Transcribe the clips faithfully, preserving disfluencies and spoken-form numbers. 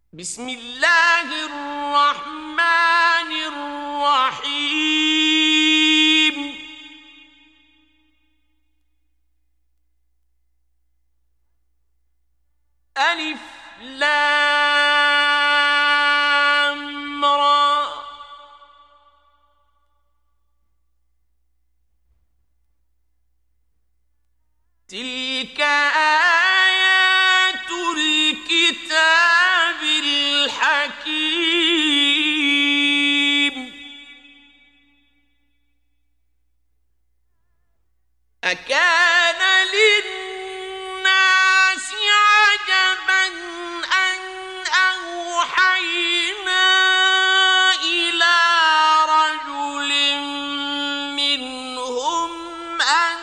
بسم الله الرحمن الرحيم. ألف لام را. تلك آيات الكتاب الحكيم. أكان للناس عجبا أن أوحينا إلى رجل منهم أن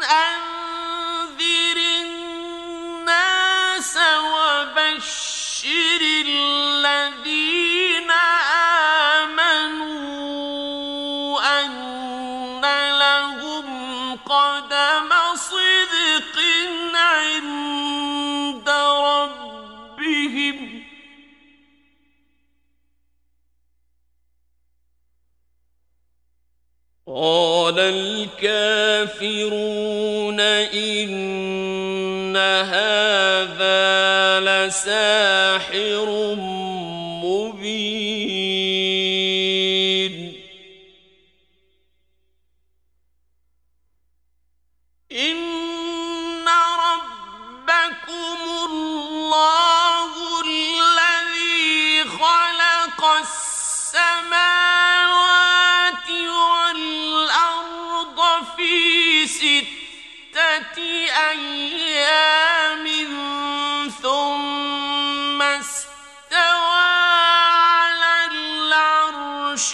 أنذر الناس وبشر الذين آمنوا أن لهم قدم صدق عند ربهم. قال الكافرون إن هذا لساحر مبين. إن ربكم الله الذي خلق السماوات والأرض في ستة أيام ثم استوى على العرش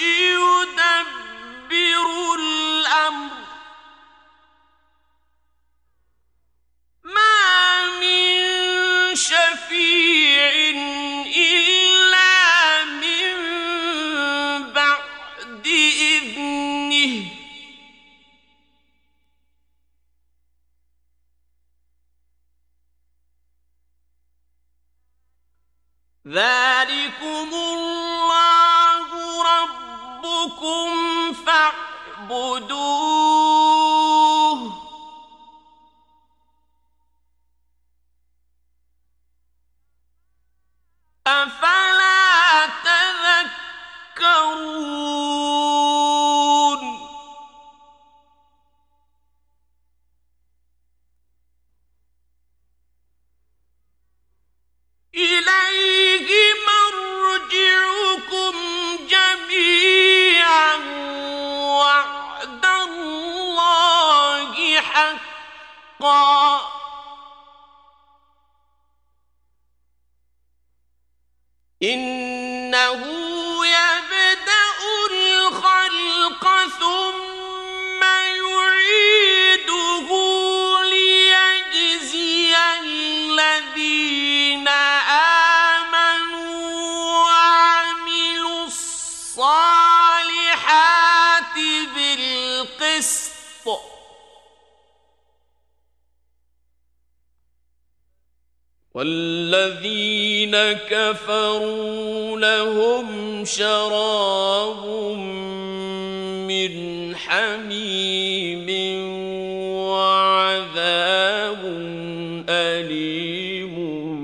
يدبر الأمر. ما من شفيع إلا من بعد إذنه. ذلكم الله ربكم فاعبدوه. أفلا تذكرون. إليه مرجعكم جميعا وعد الله حقا. إنه يبدأ الخلق ثم يعيده ليجزي الذين آمنوا وعملوا الصالحات بالقسط. والذين كفروا لهم شراب من حميم وعذاب أليم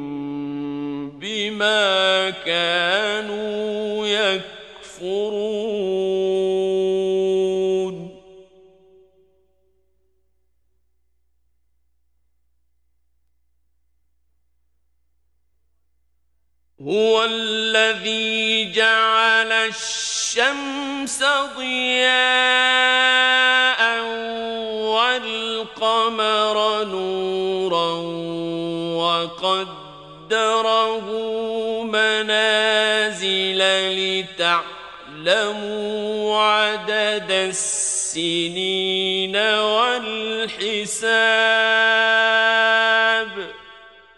بما كانوا يكفرون. هو الذي جعل الشمس ضياء والقمر نورا وقدره منازل لتعلموا عدد السنين والحساب.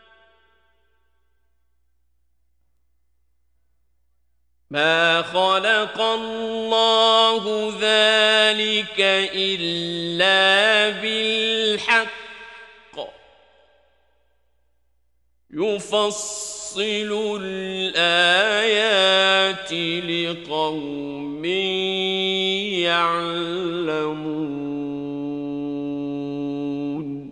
ما خلق الله ذلك إلا بالحق يفصل الآيات لقوم يعلمون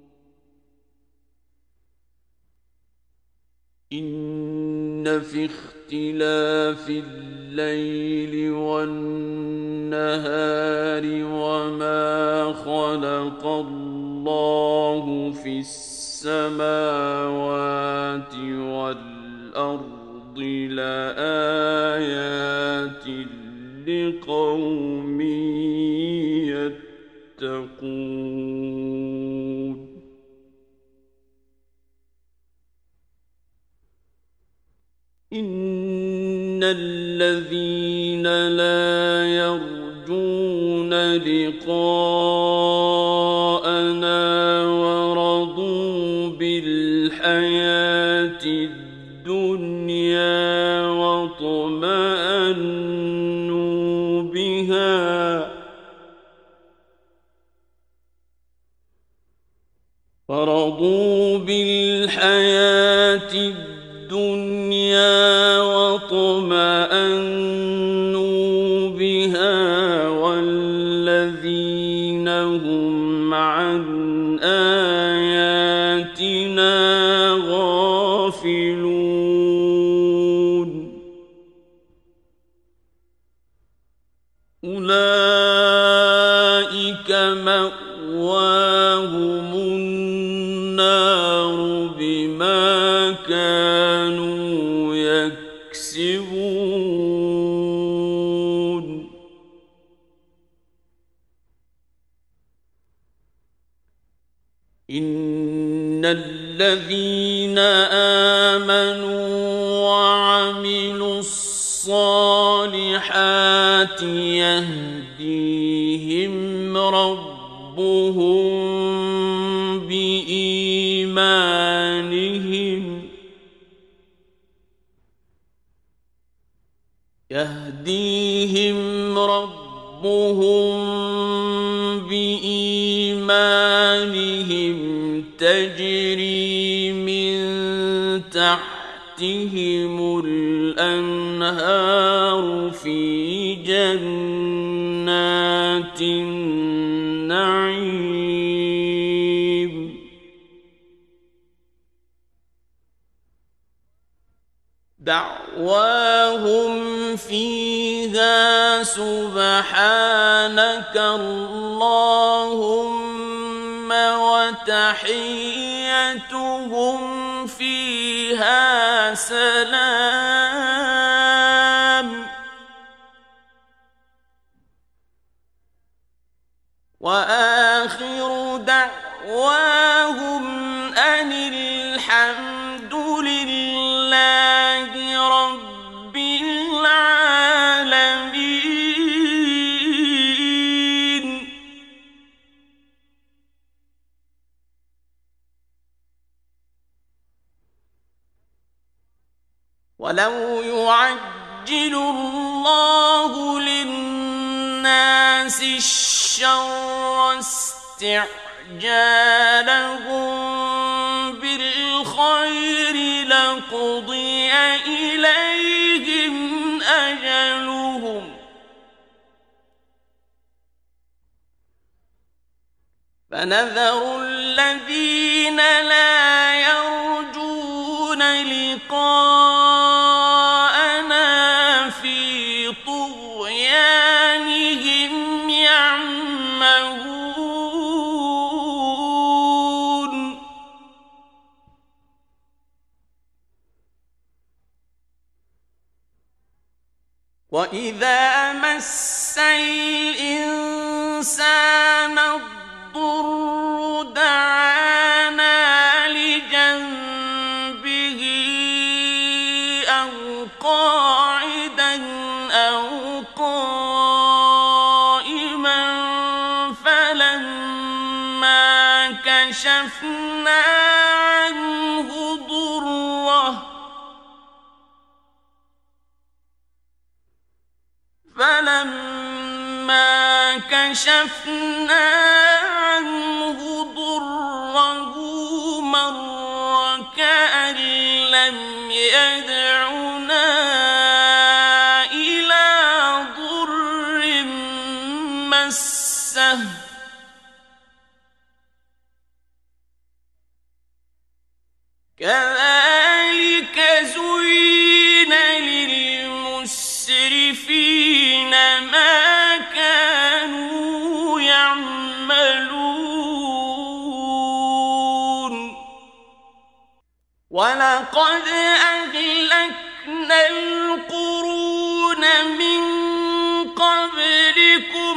إن في اختلاف الليل والنهار وما خلق الله في السماوات والأرض لآيات لقوم يتقون إن الذين لا يرجون لقاءنا ورضوا بالحياة الدنيا واطمأنوا بها ورضوا بالحياة الدنيا واطمأنوا بها والذين هم عن آياتنا غافلون أولئك مأواهم النار بما كانوا يكسبون إن الذين آمنوا وعملوا الصالحات يهديهم ربهم بإيمانهم يهديهم ربهم بإيمانهم تجري من تحتهم الأنهار في جنات النعيم دعواهم فيها سبحانك اللهم وتحيتهم فيها سلام وآخر دعواهم أن الحمد لله رب العالمين ولو يعجل الله للناس الشر استعجالهم بالخير لقضي إليهم أجلهم فنذر الذين لا يرجون لقاءنا في طغيانهم يعمهون وإذا مس الإنسان الضر دعانا لجنبه أو قاعدا أو قائما فلما كشفنا عنه ضره فلما كشفنا عنه ضره مر كأن لم يدعنا إلى ضر مسه كذلك زين للمسرفين ما كانوا يعملون ولقد أهلكنا القرون من قبلكم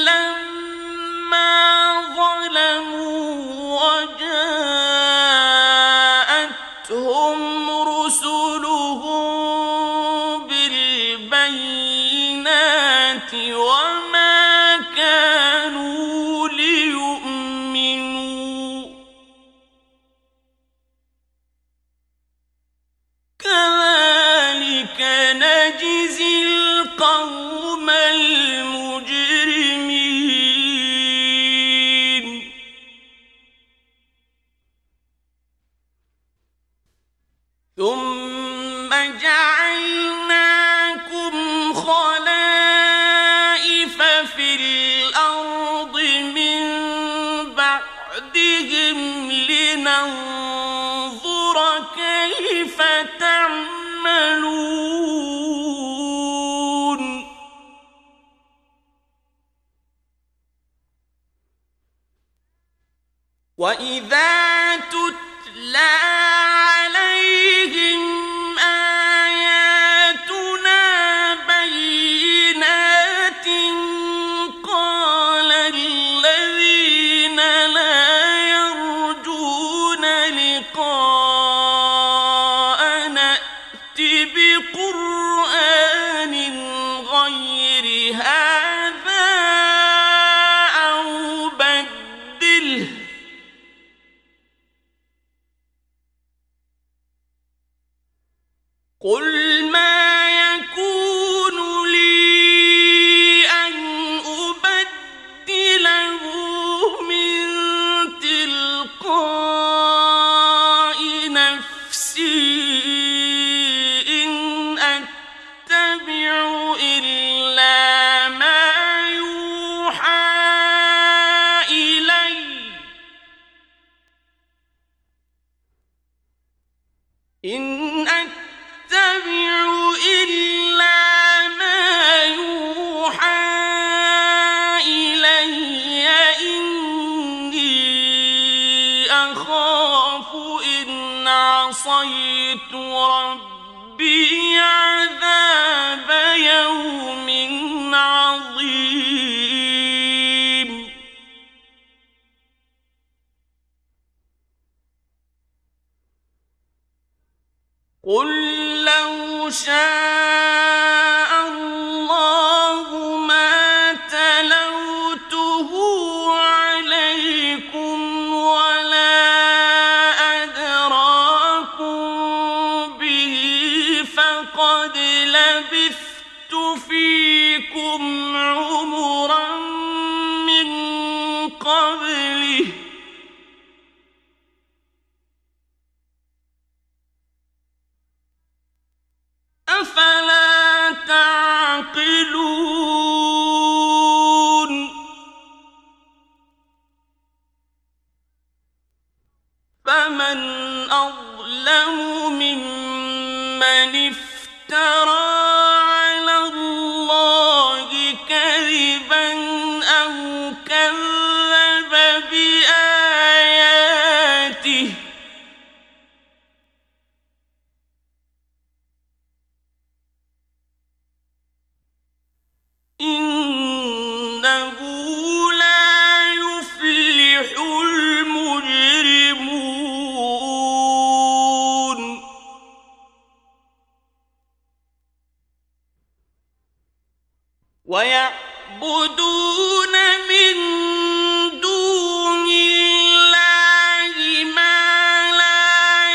لما ظلموا وجاءتهم رسلهم بالبينات وما كانوا ليؤمنوا كذلك نجزي القوم المجرمين ثم جعلناكم خلائف في الأرض من بعدهم لننظر كيف تعملون وإذا تتلى عليهم آياتنا بينات قال الذين لا يرجون لقاءنا ائت بقرآن غير هذا أو بدله قل ما يكون لي أن أبدله من تلقاء نفسي إن أتبع إلا ما يوحى إلي إن أتبع إلا ما يوحى إلي إني أخاف إن عصيت ربي عذاب يوم عظيم قل لو شاء الله ما تلوته عليكم ولا أدراكم به فقد لبثت فيكم عمرا من قبله أفلا تعقلون فمن أظلم ممن افترى على الله كذبا أو كذب بآياته إنه لا يفلح المجرمون ويعبدون من دون الله ما لا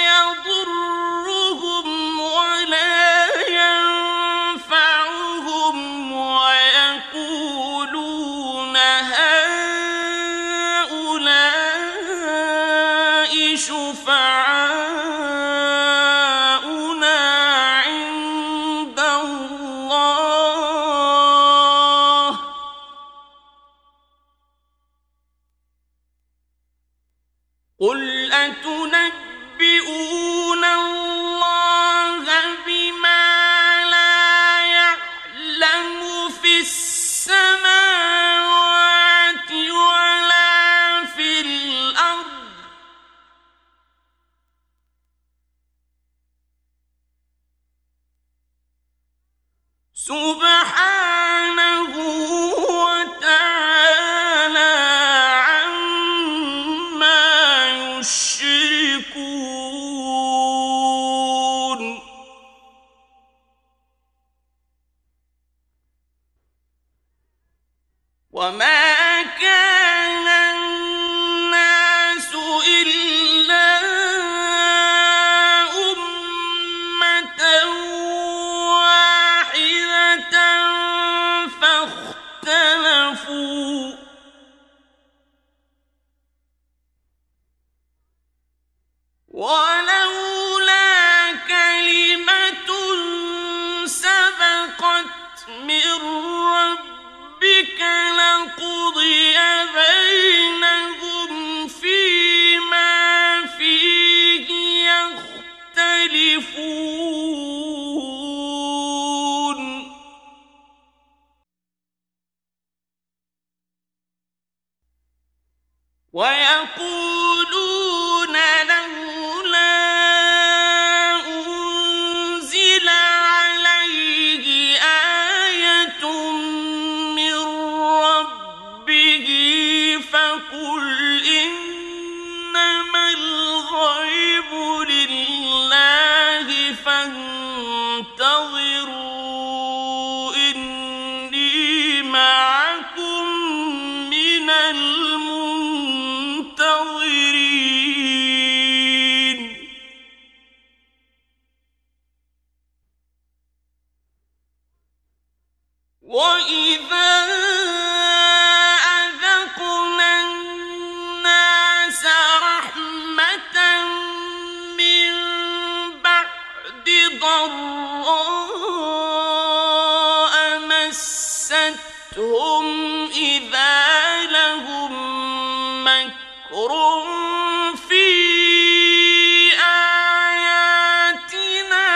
يضرهم ولا ينفعهم ويقولون هؤلاء شفعاؤنا سبحانه وتعالى عما يشركون وما كان الناس إلا أمة واحدة فاختلفوا ولولا كلمة سبقت من ربك لقضي بينهم فيما فيه يختلفون ويقولون لولا أنزل عليه آية من ربه فقل إنما الغيب لله فانتظروا إني معكم من المنتظرين وإذا أذقنا الناس رحمة من بعد ضراء مستهم إذا لهم مكر في آياتنا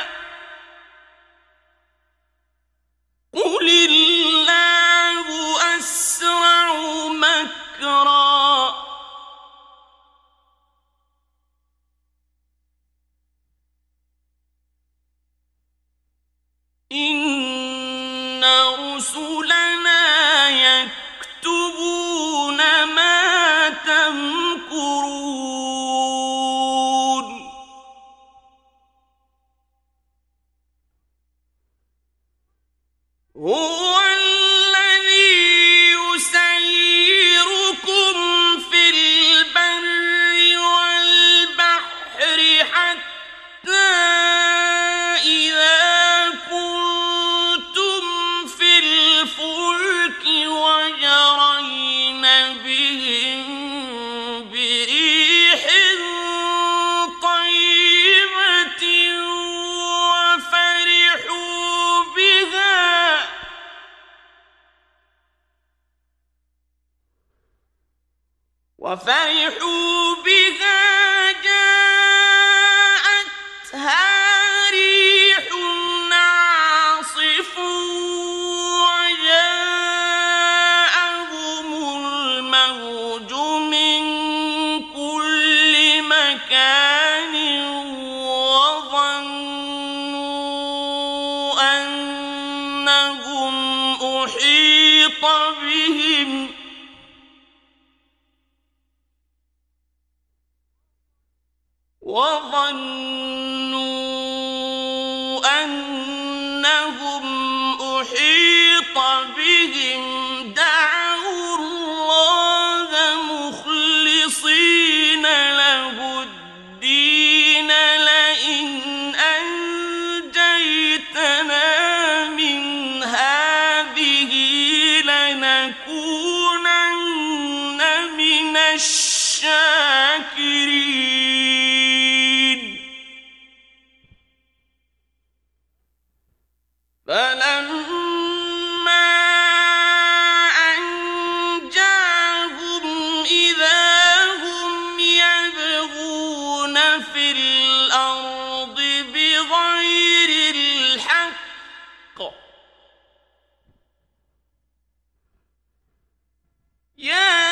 قل الله أسرع مكرا إن رسلنا يكتبون ما تمكرون هو الذي يسيركم في البر والبحر حتى إذا كنتم في الفلك وجرين بهم بريح طيبة وفرحوا بها وفرحوا بها جاءتها ريح عاصف وجاءهم الموج من كل مكان وظنوا أنهم أحيط بهم وظنوا أنهم أحيط بهم دعوا الله مخلصين له الدين لئن أنجيتنا من هذه لنكونن من الشاكرين فلما أنجاهم إذا هم يبغون في الأرض بغير الحق يا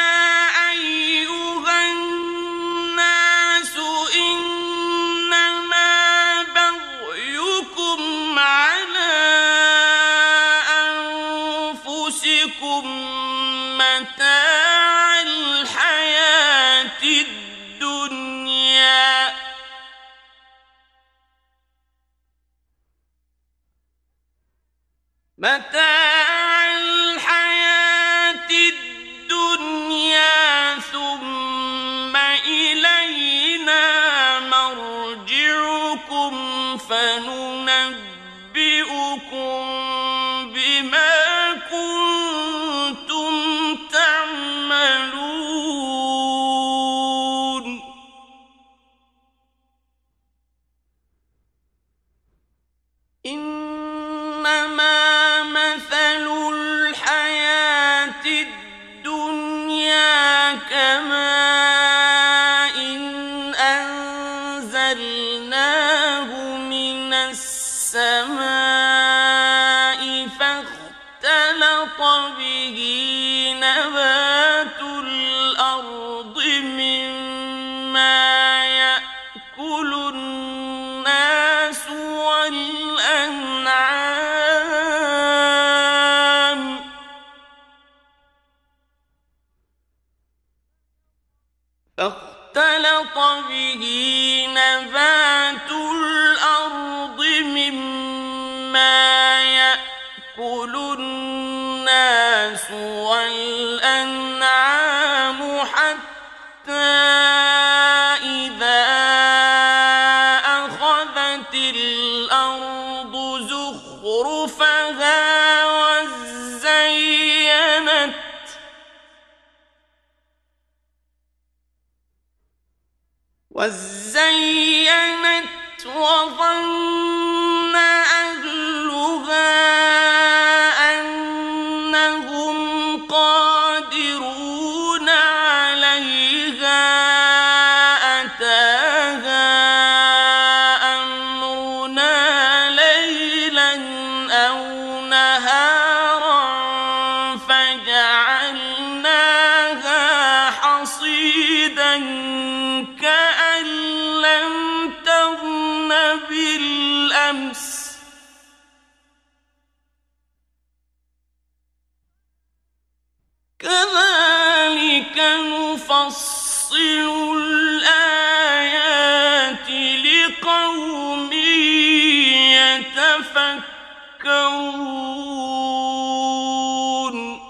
أيها الناس إنما بغيكم على متاع الحياة الدنيا ثم إلينا مرجعكم فننبئكم بما كنتم تعملون إنما مثل الحياة الدنيا كماء أنزلناه من السماء فاختلط به نبات الأرض مما يأكل الناس والأنعام فاختلط به نبات الأرض مما يأكل الناس والأنعام حتى إذا أخذت الأرض زخرفها وزينت وزينت وظن أهلها أنهم قادرون عليها أتاها أمرنا ليلا أو نهارا فجعلناها حصيدا كأن لم تغن بالأمس كذلك نفصل الآيات لقوم يتفكرون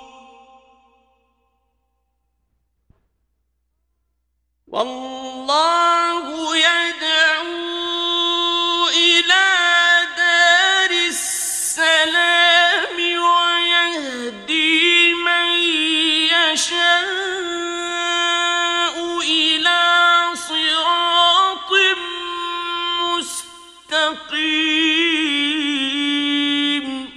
والله يدعو إلى دار السلام ويهدي من يشاء إلى صراط مستقيم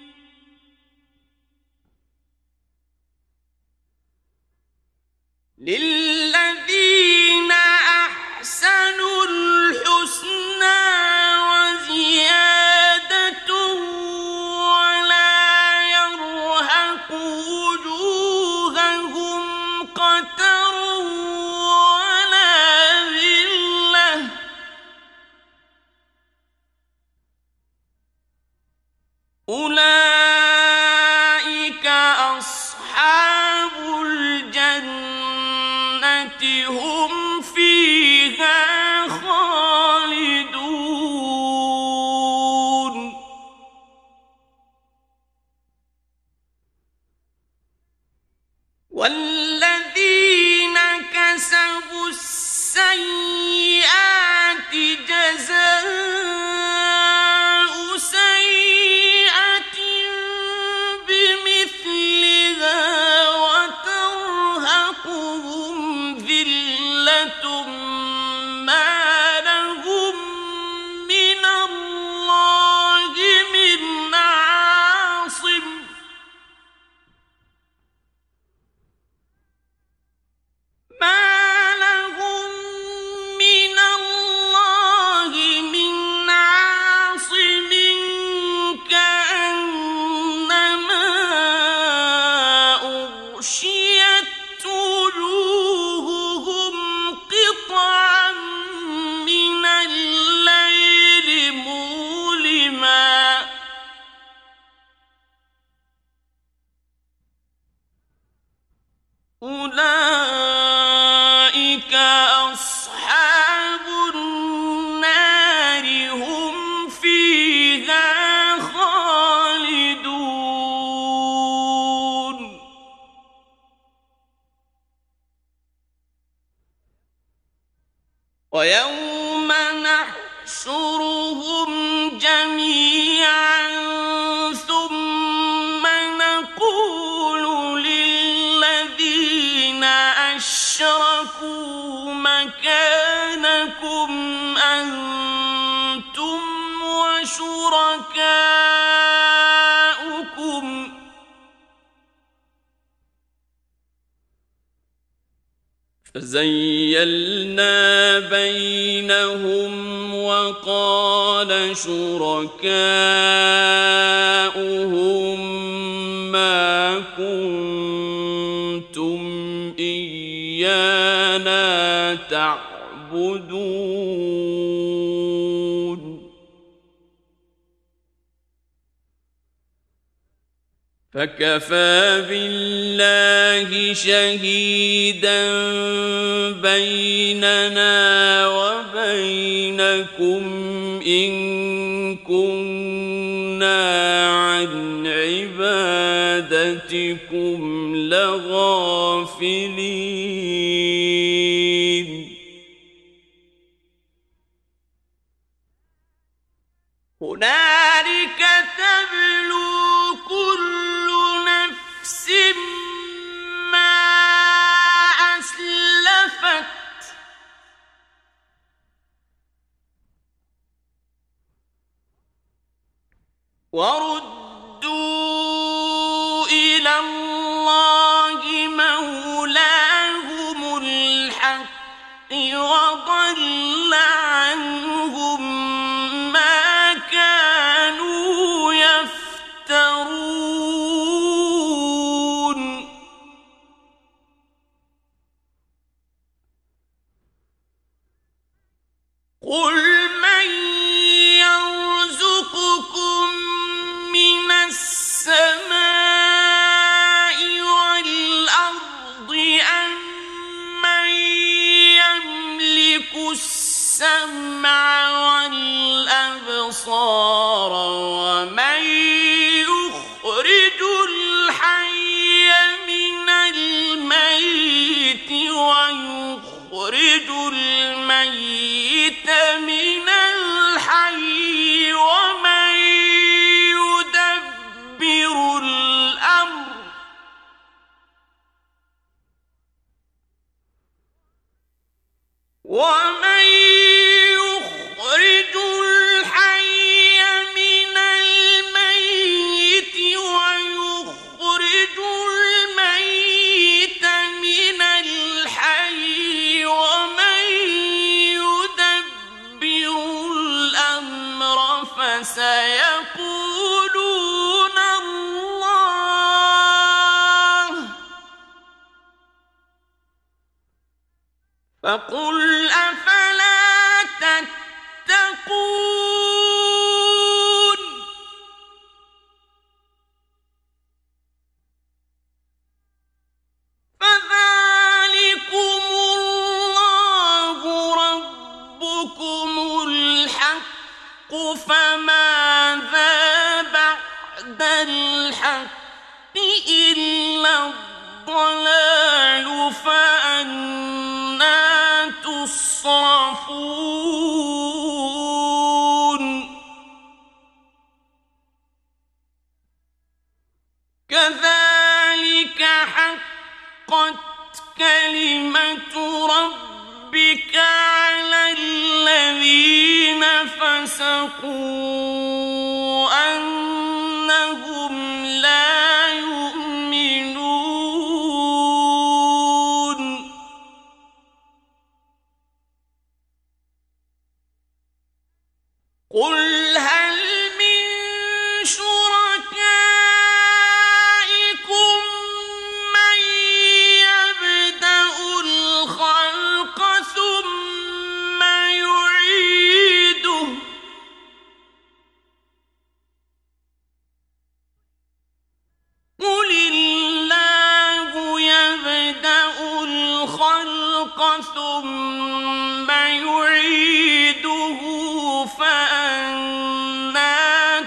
للذين أحسنوا الحسنى وزيادة ولا يرهق وجوههم قتر ولا ذلة أولئك أصحاب الجنة هم فيها خالدون والذين كسبوا السيئات جزاء سيئة بمثلها وترهقهم ذلة شركاؤكم فزيلنا بينهم وقال شركاؤهم ما كنتم إيانا تعبدون فكفى بالله شهيدا بيننا وبينكم إن كنا عن عبادتكم لغافلين هنالك تبلو كل نفس ما أسلفت وردوا إلى الله مولاهم الحق وضل عنهم ما كانوا يفترون قل من يرزقكم من السماء والأرض أم من يملك السمع والأبصار ومن يخرج الحي من الميت ويخرج الميت من الحي ومن يدبر الأمر ومن يخرج الحي من الميت ويخرج الميت من الحي ومن يدبر الأمر فسيقولون الله فقل أفلا تتقون فذلكم الله ربكم الحق فماذا بعد الحق إلا الضلال فأنى تصرفون كذلك حقت كلمة ربك على الذين فسقوا أنهم لا يؤمنون قل هل من شركائكم من يبدأ الخلق ثم يعيده قل الله يبدأ الخلق ثم يعيده فأنى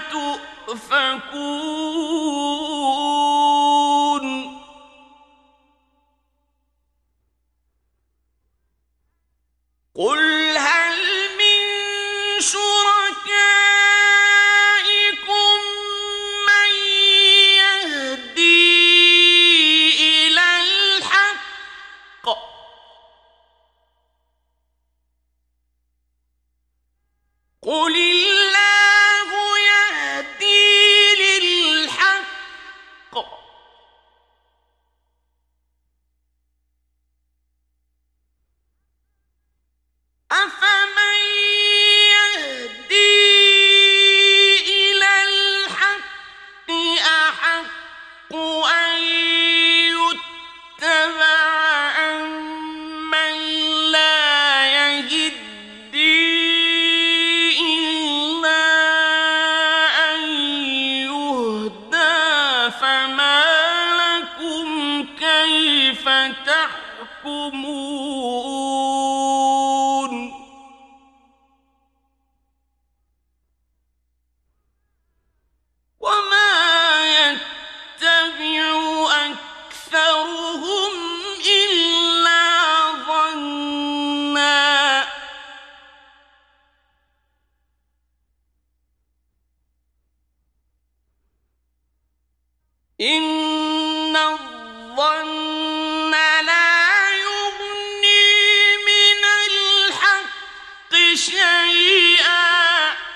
تؤفكون قل هل من شركائكم من يهدي إلى الحق قل الله إن الظن لا يغني من الحق شيئا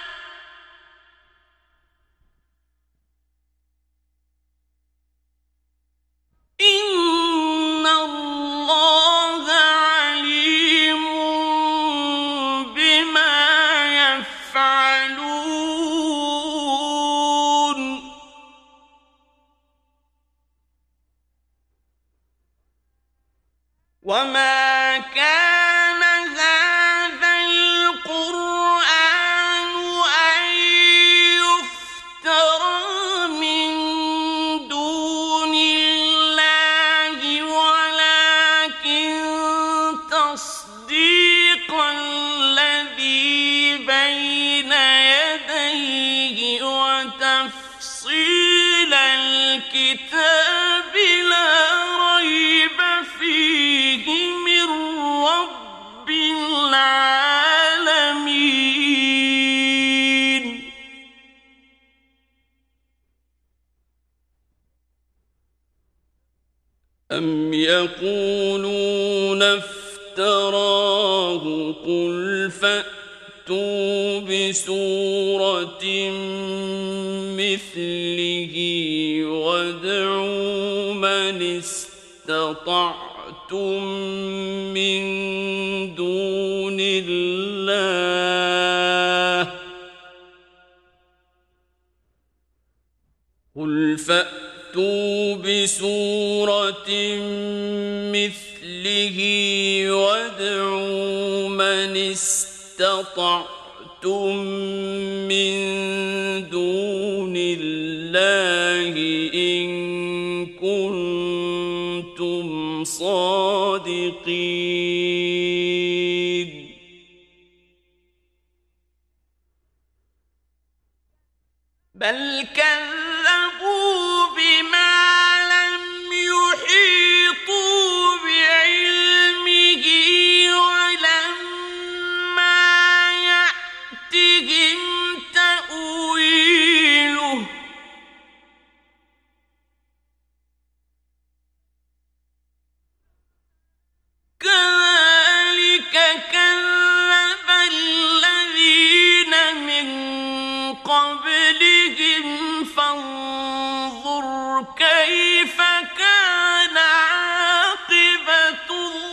إن الله عليم بما يفعلون وما كان هذا القرآن أن يفترى من دون الله ولكن تصديق الذي بين يديه وتفصيل الكتاب لا ريب فيه من رب العالمين أم يقولون افتراه قل فأتوا بسورة مثله وادعوا من استطعتم من دون الله قل فأتوا بسورة مثله وادعوا من استطعتم من دون الله إن كنتم صادقين بل كذبوا بما لم يحيطوا بعلمه ولما يأتهم تأويله كذلك كذب الذين من قبلهم فانظر كيف كان عاقبة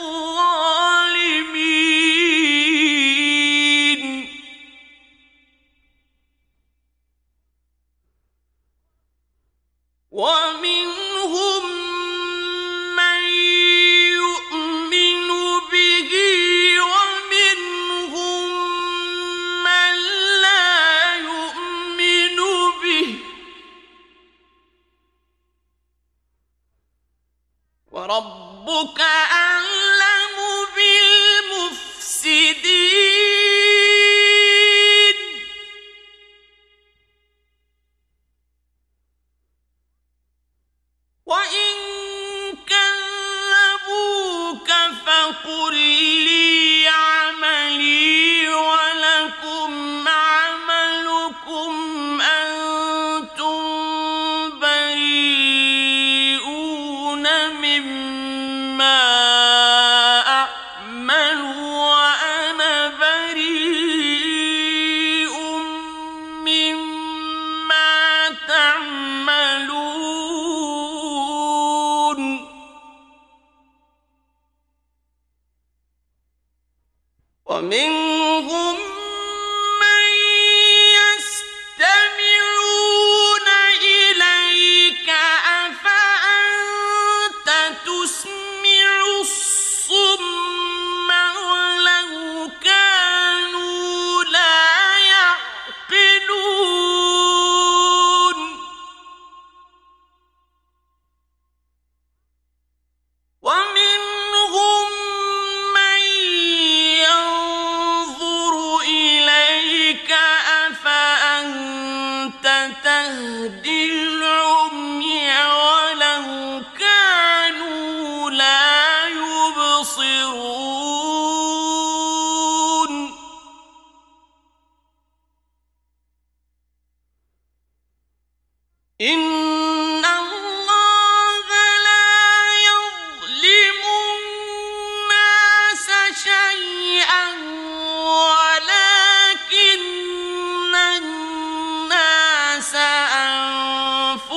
الظالمين ومنهم من يؤمن به ومنهم من لا يؤمن به وربك أعلم بالمفسدين وإن كذبوك فقل لي عملي ولكم عملكم أنتم بريئون مما أعمل وأنا بريء مما تعملون ومنهم من يستمعون إليك أفأنت تسمع الصم ولو كانوا لا يعقلون ومنهم من ينظر إليك أفأنت تهدي العمي ولو كانوا لا يبصرون إن الله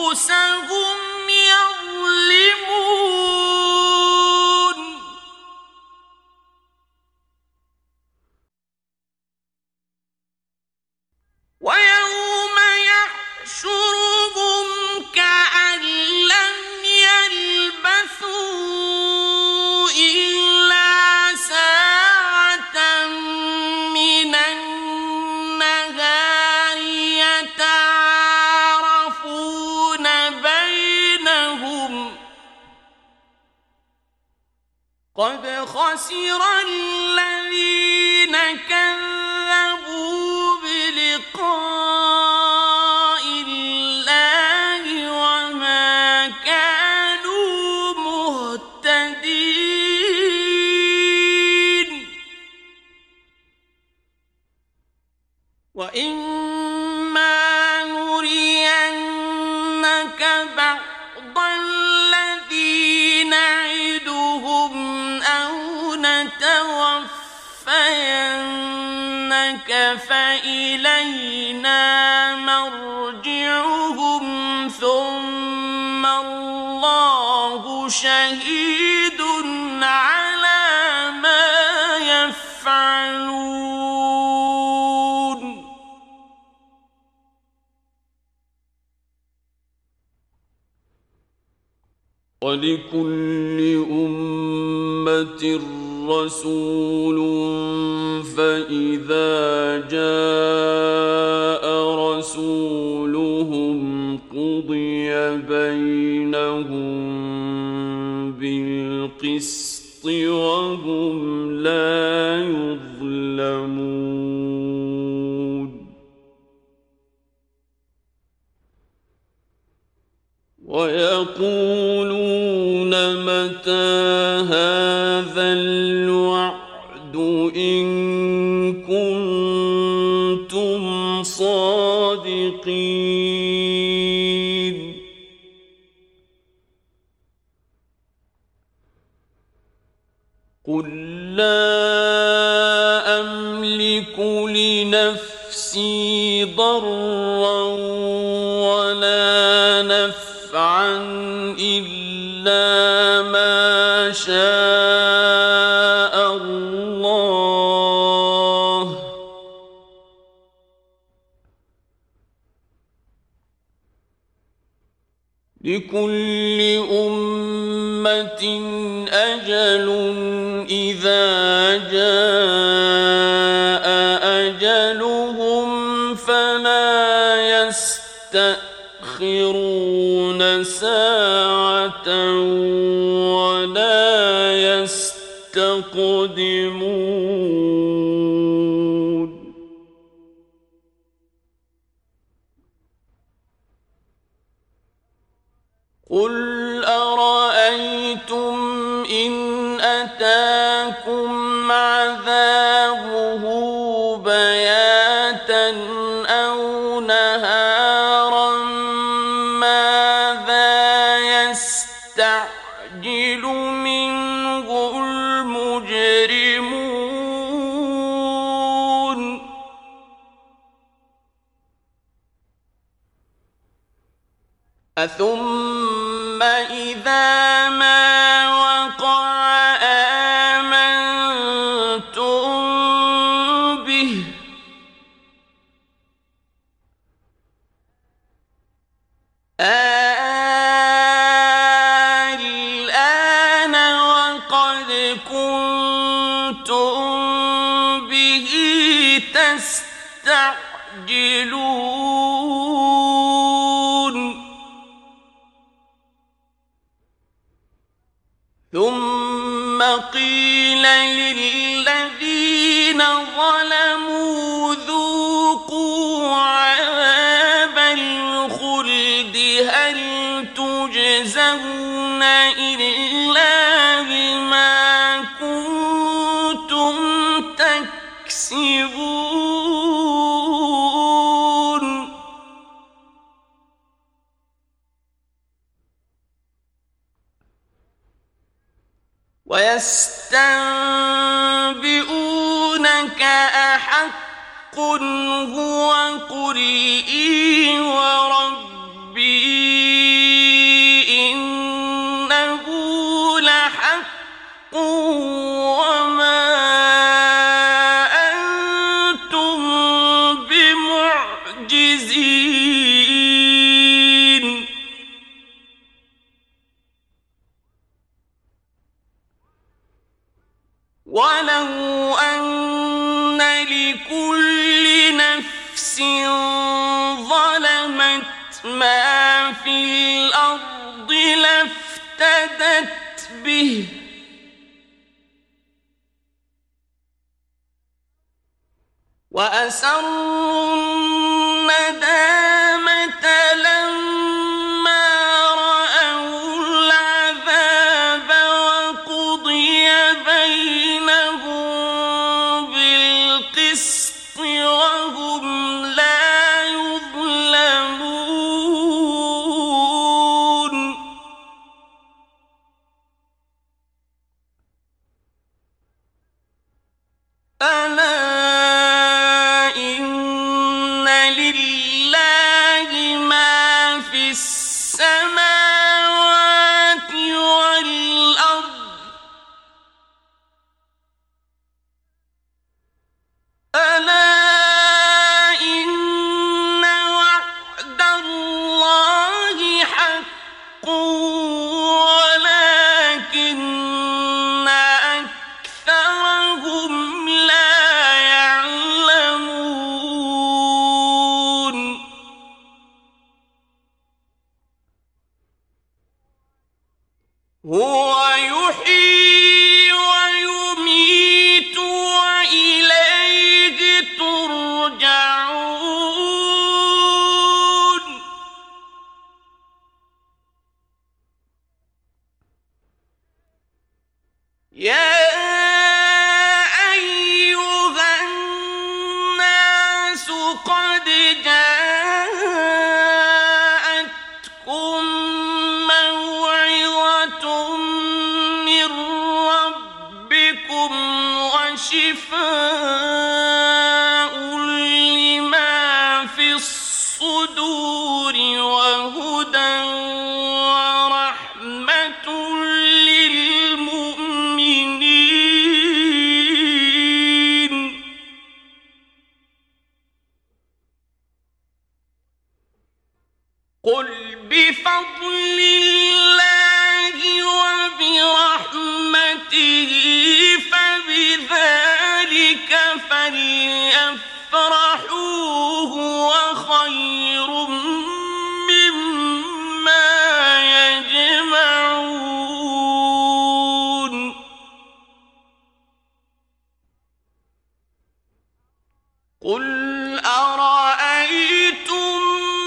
أنفسهم يظلمون ويوم يحشرهم كأن لم يلبثوا إلا ساعة من النهار يتعارفون بينهم قد خسر الذين كذبوا بلقاء الله وما كانوا مهتدين وإما نرينك بعض الذي نعدهم أو نتوفينك فإلينا مرجعهم ثم الله شهيد على ما يفعلون ولكل أمة رسول فإذا جاء رسولهم قضي بينهم بالقسط وهم لا يظلمون ويقولون متى هذا الوعد إن كنتم صادقين قل لا أملك لنفسي ضرا ولا نفعا إلا ما شاء الله لكل أمة أجل إذا جاء أجلهم فلا يستأخرون ساعة ولا يستقدمون قل أرأيتم إن أتاكم عذابه بياتا أو نهارا ماذا يستعجل منه المجرمون أثم إذا ما وقع آمنتم به الآن وقد كنتم به تستعجلون ثم قيل للذين ظلموا ذوقوا عذاب الخلد هل تجزون إلا بما كنتم تكسبون ويستنبئونك أحق هو قل إي وربي ولو أن لكل نفس ظلمت ما في الأرض لافتدت به وأسروا الندامة لما رأوا العذاب وقضي بينهم بالقسط وهم لا يظلمون ألا السماوات والأرض ألا إن وعد الله حق ولكن أكثرهم لا يعلمون هو يحيي ويميت وإليه ترجعون يا أيها الناس قد جاءتكم من ربكم وشفاء لما في الصدور وهدى ورحمة للمؤمنين قل بفضل الله وبرحمته فبذلك فليفرحوا هو خير مما يجمعون قل أرأيتم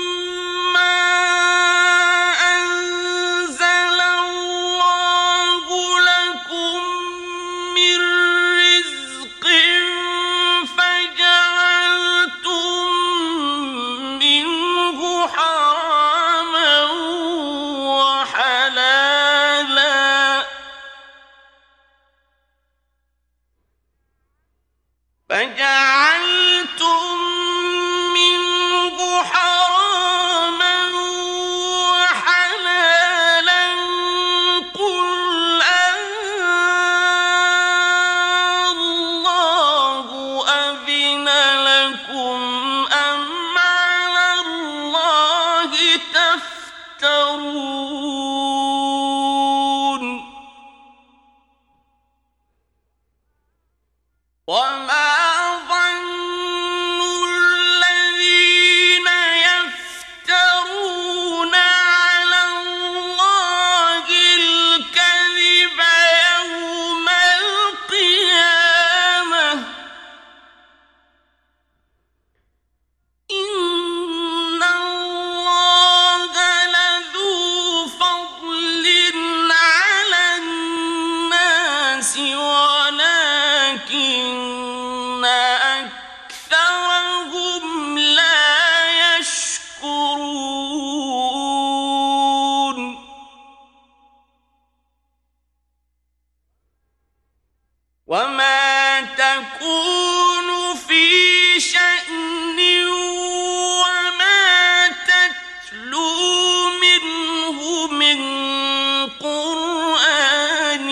فجعلتم منه حراما وحلالا قل الله أذن لكم أم على الله تفترون وما ولكن أكثرهم لا يشكرون وما تكون في شأن وما تتلو منه من قرآن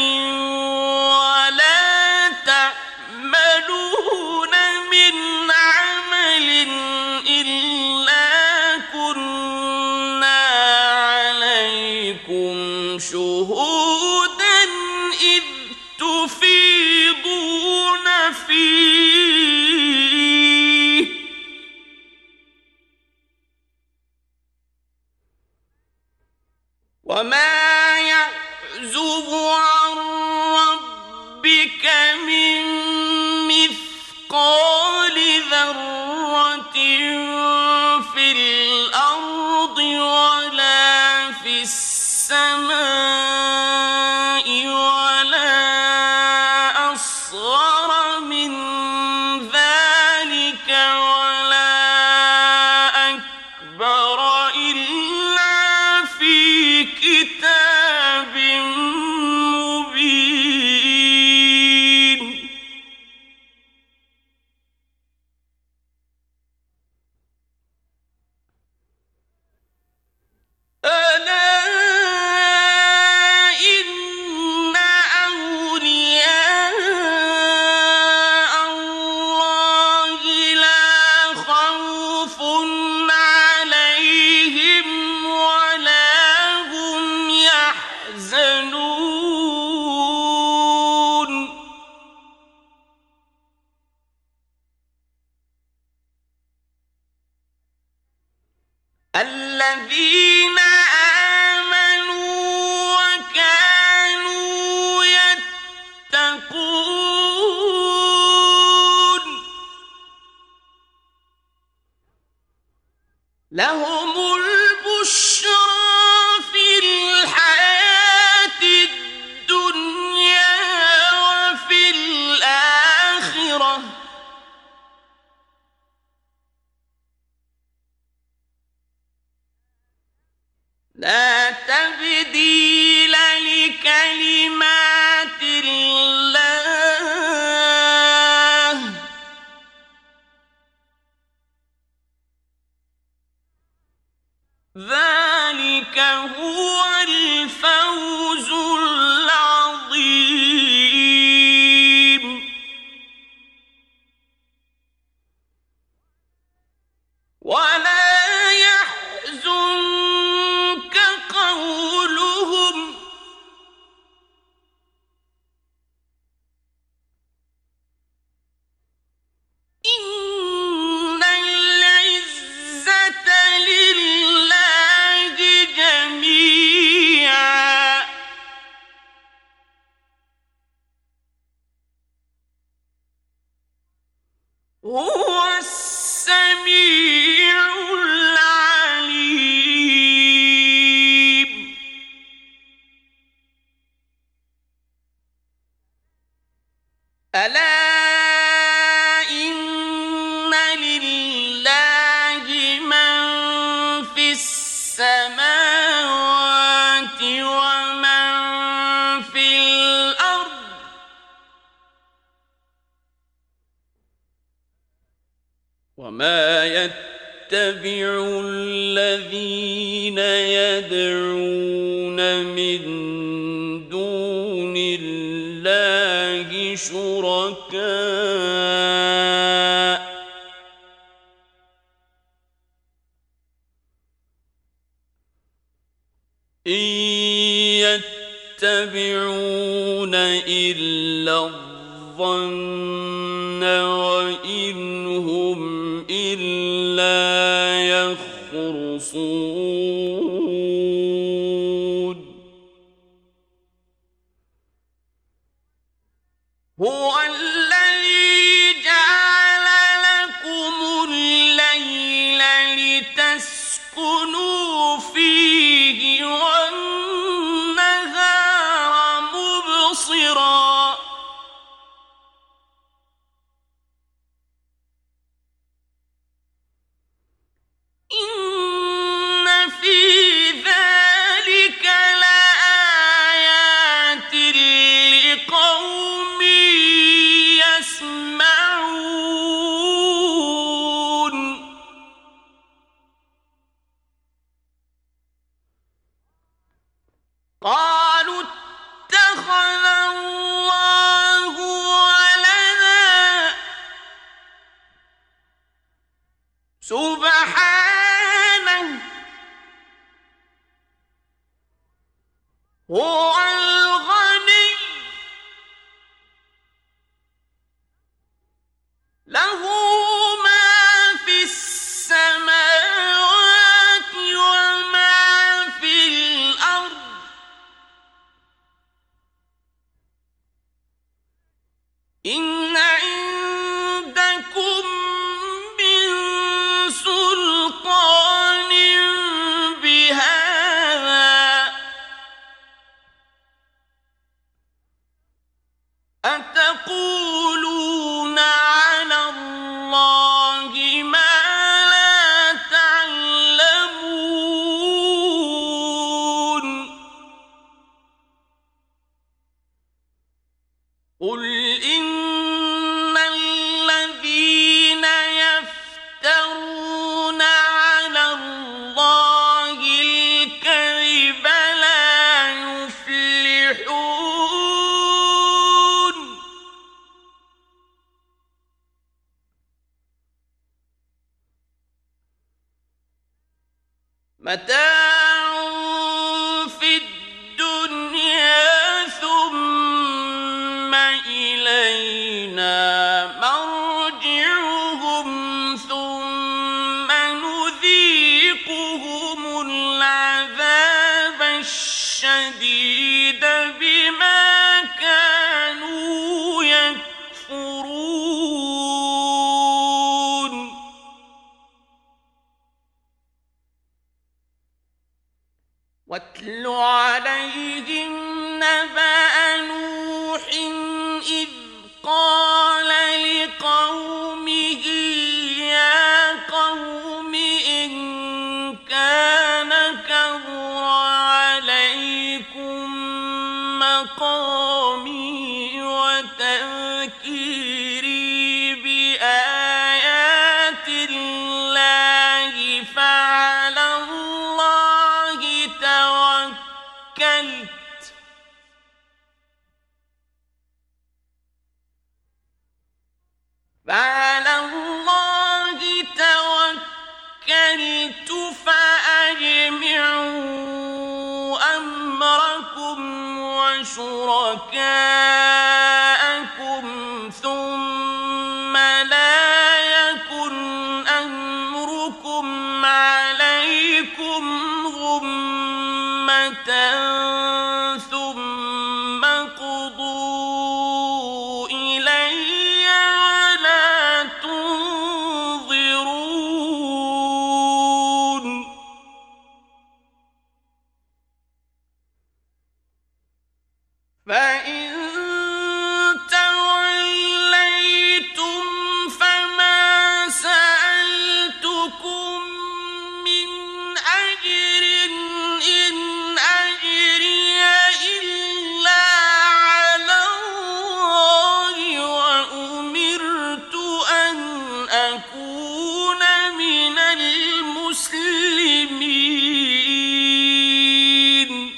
ولا تعملون من عمل إلا كنا عليكم شهودا إذ تفيضون وما يعزب عن ربك من مثقال ذرة في الأرض ولا في السماء ولا أصغر من ذلك ولا أكبر إلا في كتاب مبين. ألا إن أولياء الله لا خوف عليهم ولا هم يحزنون. الذين آمنوا وكانوا يتقون لهم البشرى في الحياة الدنيا وفي الآخرة لا تبديل لكلمات الله ذلك هو الفوز العظيم. ولا يحزنك قولهم إن العزة لله جميعا هو السميع العليم. ألا إن لله من في السماوات ومن في الأرض وما يتبع الذين يدعون من دون الله شركاء إن يتبعون إلا الظن وإن هم إلا يخرصون. هو الذي جعل لكم الليل لتسكنوا فيه والنهار مبصرا إن في ذلك لآيات لقوم يسمعون. قالوا اتخذ الله ولدا سبحانه هو الغني له ما في السماوات وما في الأرض واتل عليهم نبأ نوح إذ قال لقومه يا قوم إن كان كبر عليكم مقامي وتذكيري بآيات الله فعلى الله توكلت فعلى الله توكلت فأجمعوا أمركم وشركاءكم ثم لا يكن أمركم عليكم غمة ثم قضوا إلي ولا تنظرون فإن توليتم فما سألتكم من أجر إن أجري إلا على الله وأمرت أن أكون من المسلمين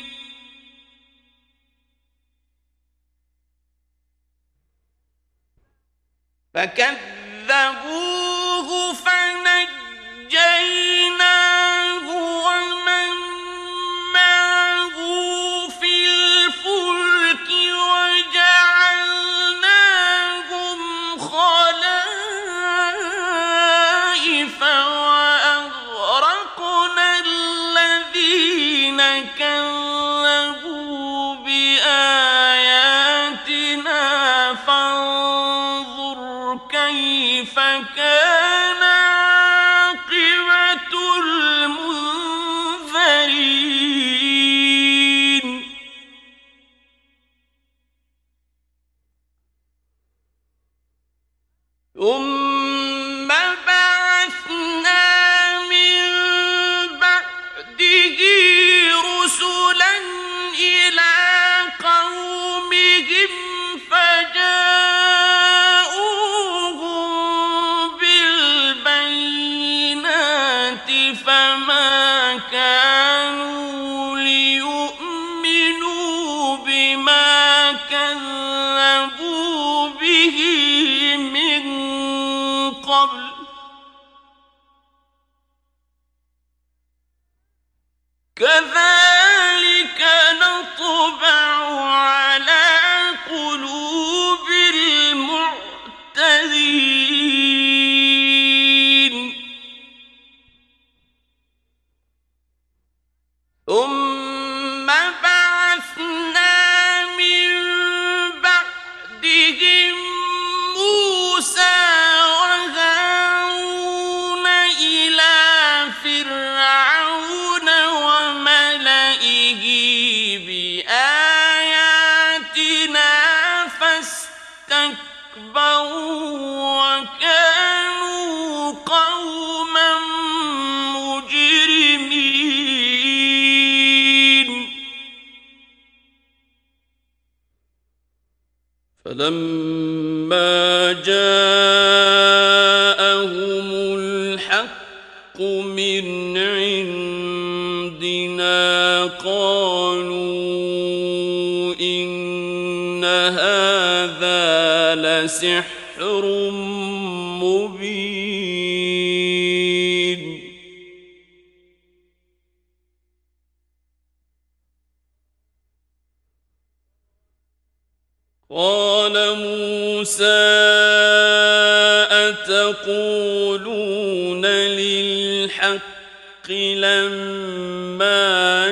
فكذبوه فنجيناه ومن معه في الفلك وجعلناهم خلائف وأغرقنا الذين كذبوا بآياتنا فانظر كيف كان عاقبة المنذرين ثم بعثنا من بعده رسلا إلى قومهم فجاءوهم بالبينات فما كانوا ليؤمنوا بما كذبوا به من قبل كذلك نطبع على قلوب المعتدين ثم بعثنا من بعدهم موسى وهارون إلى فرعون وملئه بآياتنا فاستكبروا وكانوا قوما مجرمين فلما جاءهم الحق من عندنا قالوا إن هذا لسحر مبين قال موسى أتقولون للحق لما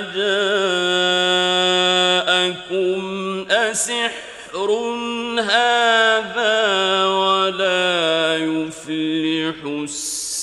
جاءكم أسحر هذا ولا يفلح الساحرون. الساحرون.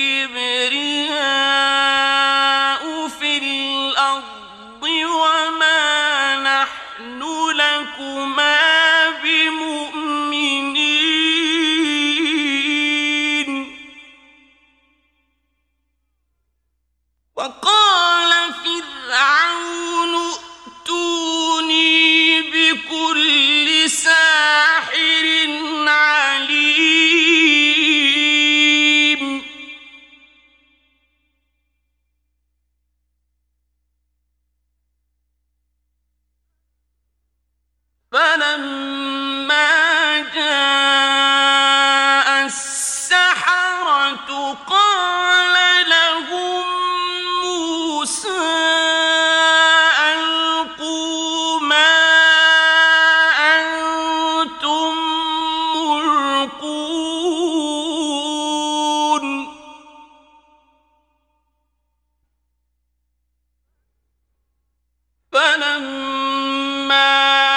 الكبرياء في الأرض وما نحن لكما بمؤمنين وقال فرعون ائتوني بكل ساحر عليم فلما جاء السحرة قال لهم موسى ألقوا ما أنتم ملقون فلما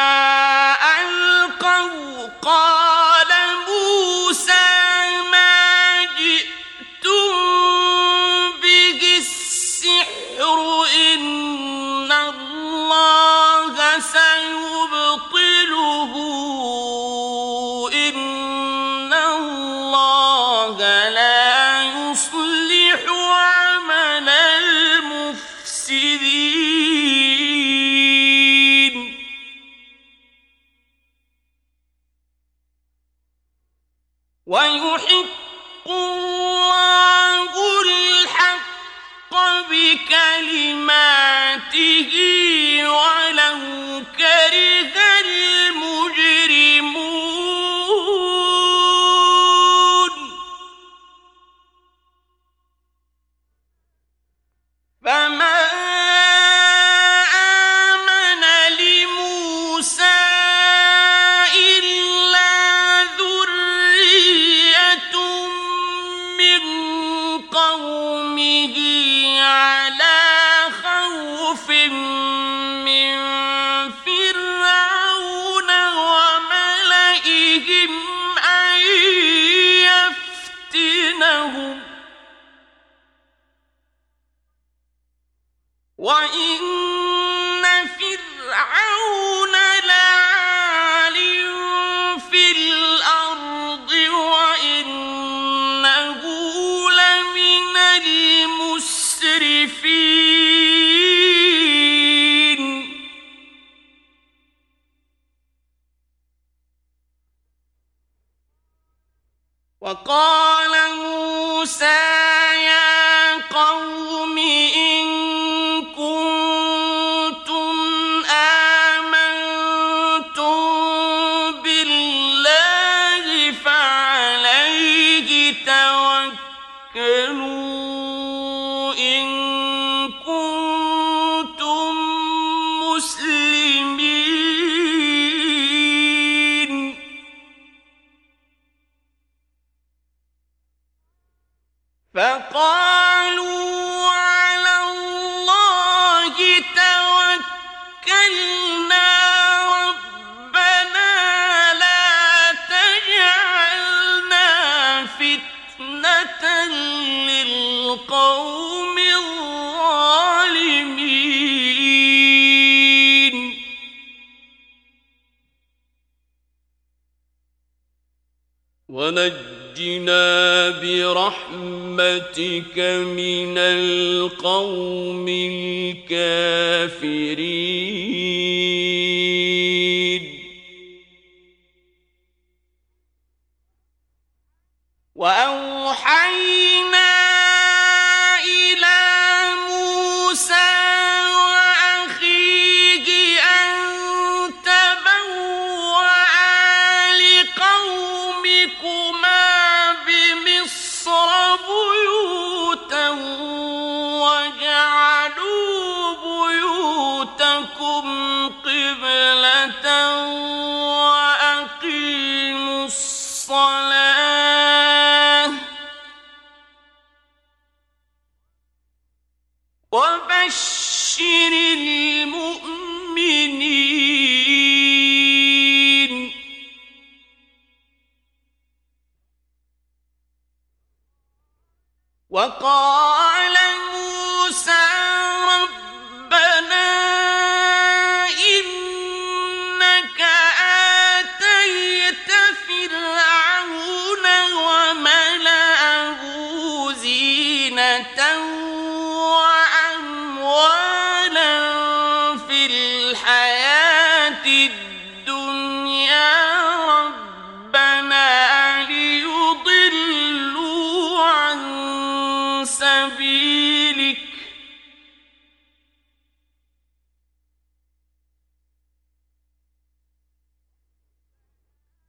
ألقوا قال موسى ما جئتم به السحر إن الله سيبطله إن الله لا يصلح عمل المفسدين ويحق الله الحق بكلماته ولو كره المجرمون فما آمن لموسى إلا ذرية من قومه على خوف من فرعون وملئهم أن يفتنهم وإن فرعون لعال في الأرض وإنه لمن المسرفين وقال موسى يا قوم إن كنتم آمنتم بالله فعليه توكلوا إن كنتم مسلمين فقالوا على الله توكلنا ربنا لا تجعلنا فتنة للقوم الظالمين ونجنا برحمتك من القوم الكافرين وأوحينا إلى موسى وأخيه أن تبوأ لقومكما بمصر بيوتا واجعلوا بيوتكم قبلة وأقيموا الصلاة وبشر المؤمنين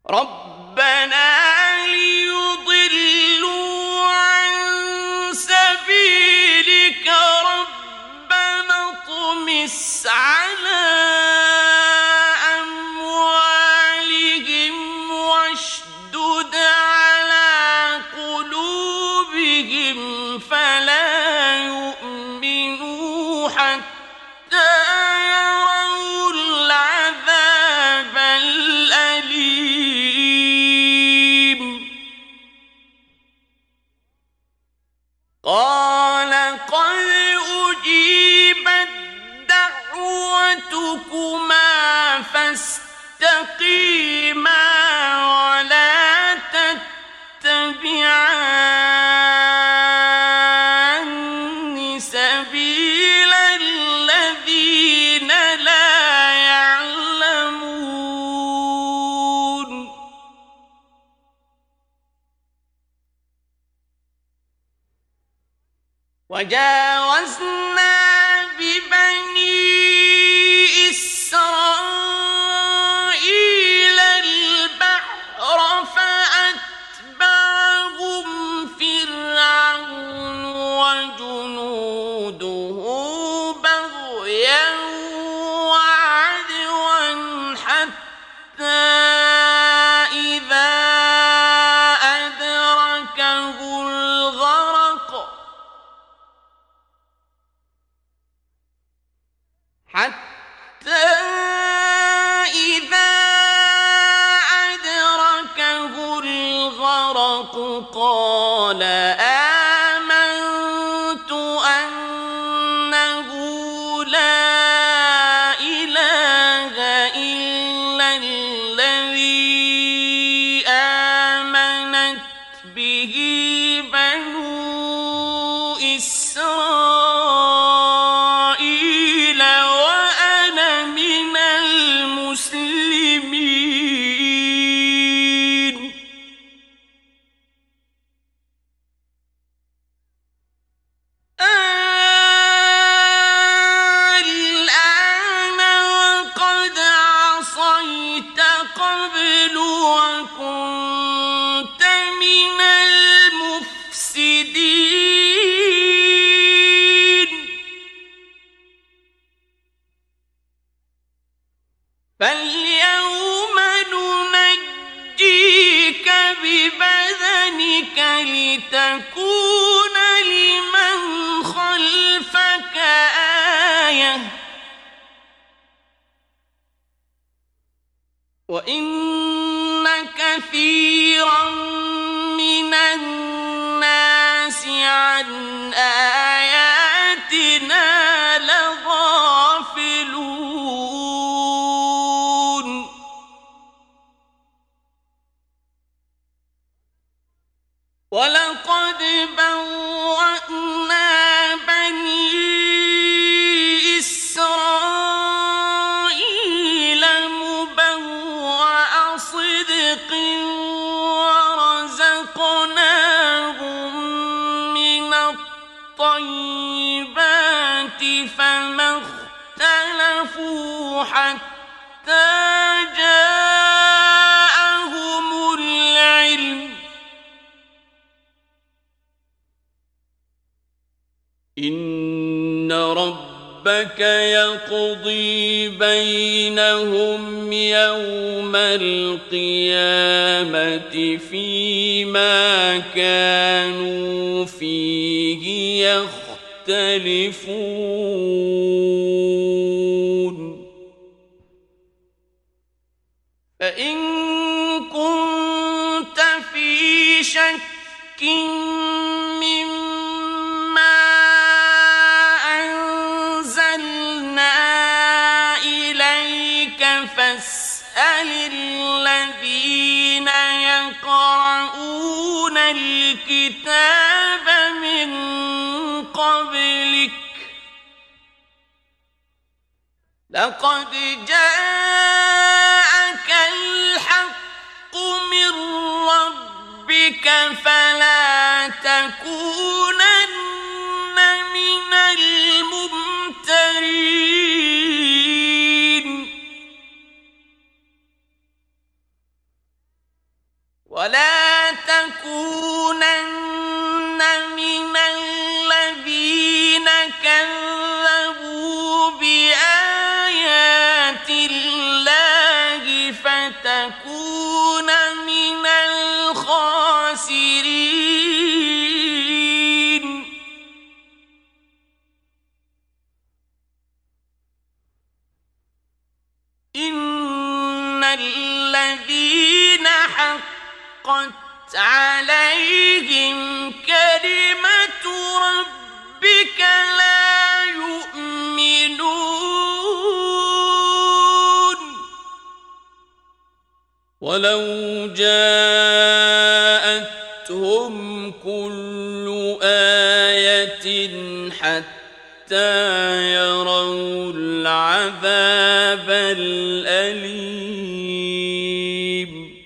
ربنا ليضلوا عن سبيلك ربنا اطمس على أموالهم واشدد على قلوبهم فلا يؤمنوا حتى يروا العذاب الأليم قال قد أجيبت دعوتكما فاستقيما ولا تتبعان سبيل الذين لا يعلمون وجاوزنا ببني إسرائيل البحر فأتبعهم فرعون وجنوده بغيا وعدوا حتى إذا أدركه الغرق حتى إذا أدركه الغرق قال آمنت أنه لا إله إلا الذي آمنت به بنو إسرائيل وأنا من المسلمين الآن وقد عصيت قبل وكنت من المفسدين فاليوم ننجيك ببدنك لتكون لمن خلفك آية وإن كثيرا من الناس عن آياتنا لغافلون ولقد بوأنا بني إسرائيل مبوأ صدق ورزقناهم من الطيبات فما اختلفوا حتى جاءهم العلم إن ربك يقضي بينهم يوم القيامة فيما كانوا فيه يختلفون فإن كنت في شك مما أنزلنا إليك فاسأل الذين يقرؤون الكتاب من قبلك لقد جاءك الحق من ربك فلا تكونن من الممترين. إن الذين حقت عليهم كلمة ربك لا يؤمنون ولو جاءتهم كل آية حتى يروا العذاب الأليم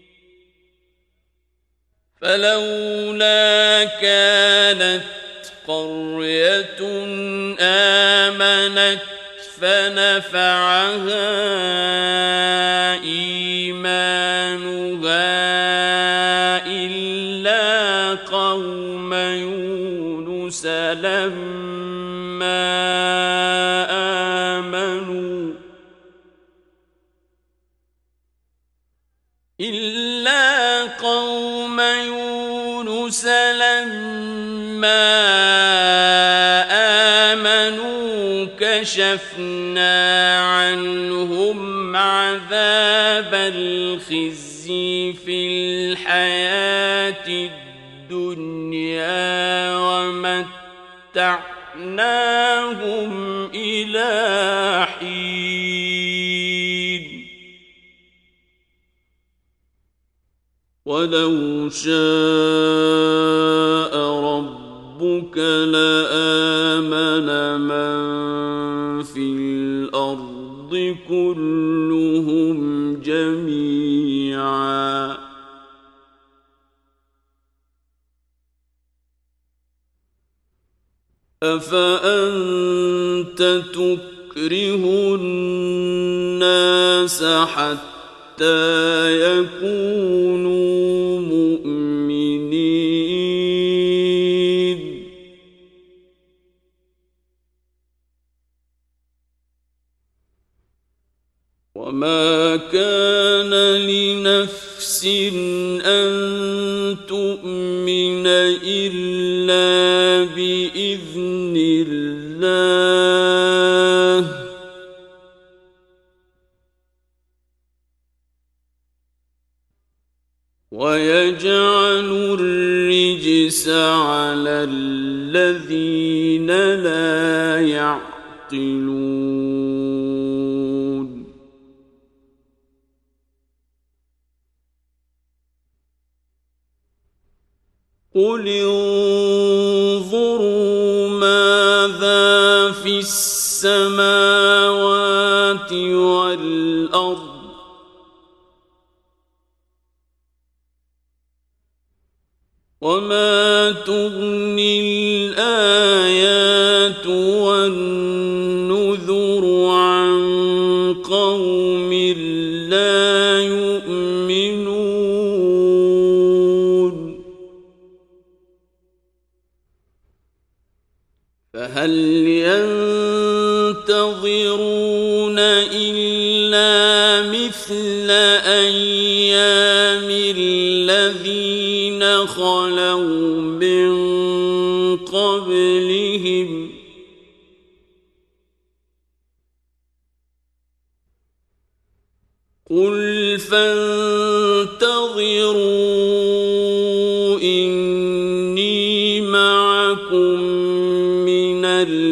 فلولا كانت قرية آمنت فنفعها إيمانها إلا قوم يونس لما آمنوا إلا قوم يونس لما آمنوا كشفنا عنهم عذاب الخزي في الحياة الدنيا ومتعناهم إلى حين ولو شاء ربك لآمن من في الأرض كلهم جميعا أفأنت تكره الناس حتى يكونوا مؤمنين وما كان لنفس أن تؤمن إلا بإذن الله ويجعل الرجس على الذين لا يعقلون قل انظروا ماذا في السماوات والأرض وما تغني الآيات والنذر عن قوم لا يؤمنون فهل ينتظرون إلا مثل أيام الذين خلوا من قبلهم قل فانتظروا إني معكم من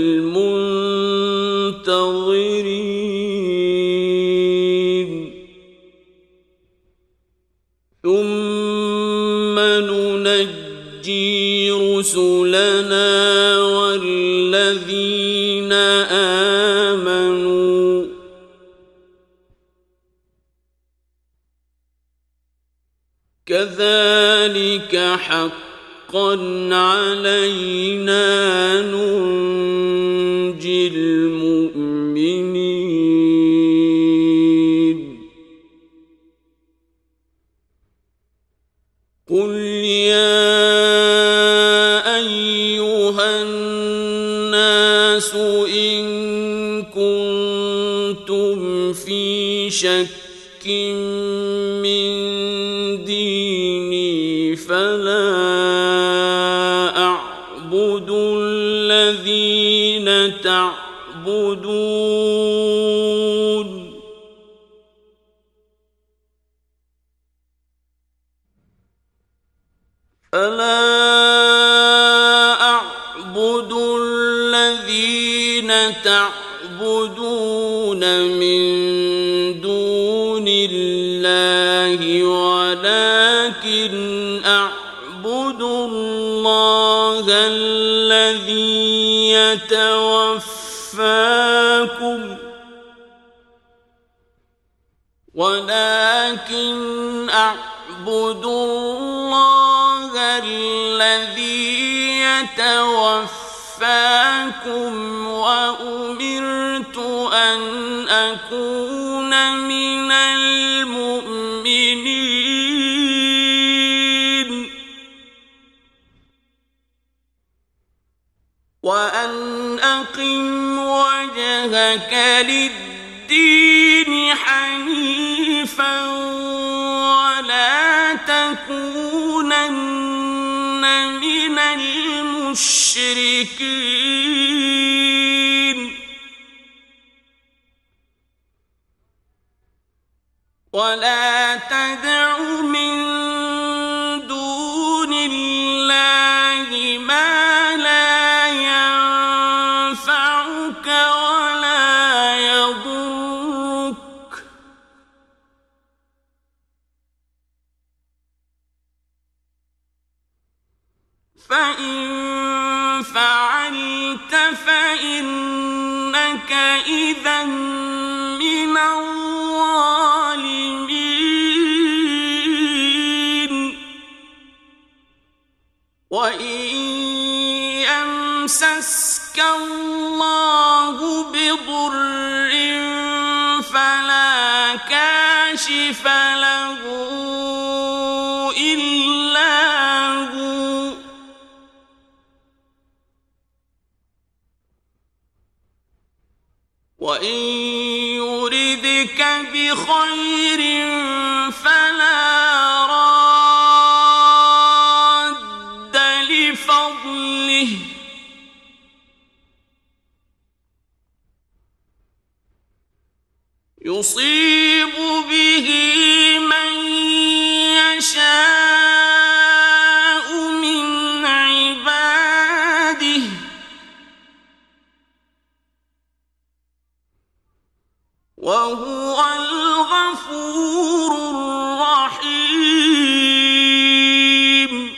المنتظرين ثم ننجي رسلنا والذين آمنوا كذلك حقا علينا ننجي المؤمنين قل يا أيها الناس إن كنتم في شك من ديني فلا أعبد الذين تعبدون ألا أعبد الذين تعبدون من دون الله ولكن أعبد الله الذي يتوفاكم ولكن أعبد الله الذي يتوفاكم وأمرت أن أكون من المؤمنين وأن أقم وجهك للدين حنيفا ولا تكونن من المشركين ولا تدع من دون الله ما لا ينفعك ولا يضرك فإن فعلت فإنك إذا من الظالمين وإن يمسسك الله بضر فلا كاشف له إلا هو وإن يردك بخير فلا راد لفضله يصيب به من يشاء من عباده وهو الغفور الرحيم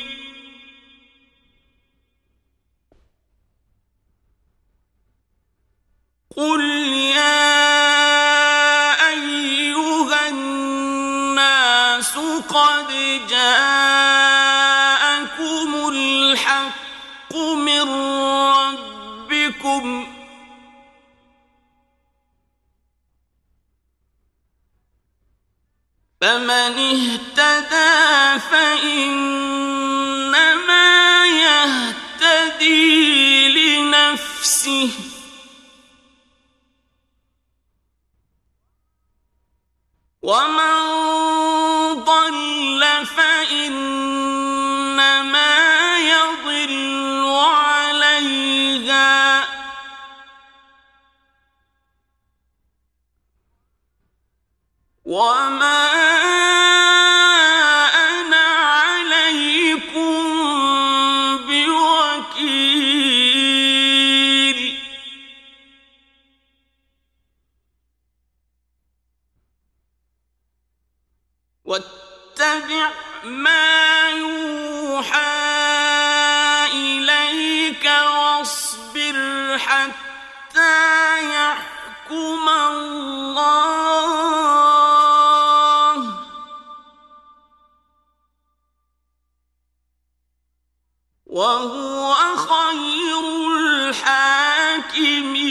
قل يا أيها الناس قد جاءكم الحق من ربكم فمن اهتدى فإنما يهتدي لنفسه ومن ضل فإنما يضل عليها وما أنا عليكم بوكيل واتبع ما يوحى إليك واصبر حتى يحكم الله وهو خير الحاكمين